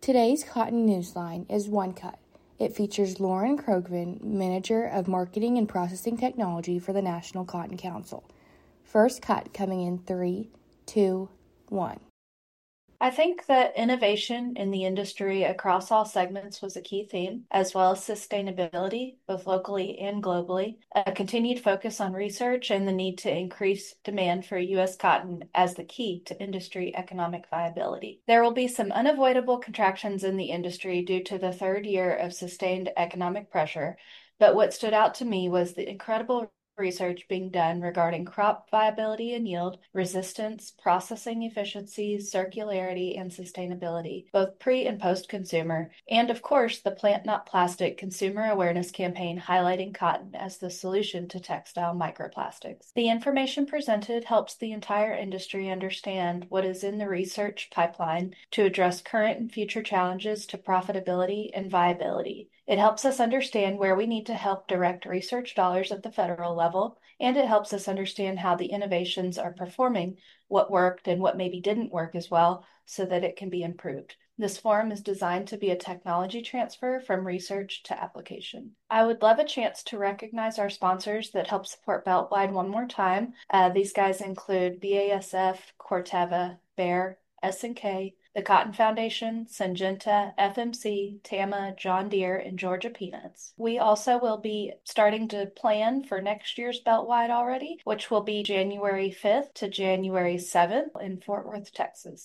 Today's Cotton Newsline is One Cut. It features Lauren Krogman, Manager of Marketing and Processing Technology for the National Cotton Council. First cut coming in 3, 2, 1. I think that innovation in the industry across all segments was a key theme, as well as sustainability, both locally and globally, a continued focus on research, and the need to increase demand for U.S. cotton as the key to industry economic viability. There will be some unavoidable contractions in the industry due to the third year of sustained economic pressure, but what stood out to me was the incredible research being done regarding crop viability and yield, resistance, processing efficiencies, circularity, and sustainability, both pre and post consumer, and of course, the Plant Not Plastic consumer awareness campaign highlighting cotton as the solution to textile microplastics. The information presented helps the entire industry understand what is in the research pipeline to address current and future challenges to profitability and viability. It helps us understand where we need to help direct research dollars at the federal level, and it helps us understand how the innovations are performing, what worked and what maybe didn't work as well, so that it can be improved. This forum is designed to be a technology transfer from research to application. I would love a chance to recognize our sponsors that help support Beltline one more time. These guys include BASF, Corteva, Bayer, S&K, the Cotton Foundation, Syngenta, FMC, Tama, John Deere, and Georgia Peanuts. We also will be starting to plan for next year's Beltwide already, which will be January 5th to January 7th in Fort Worth, Texas.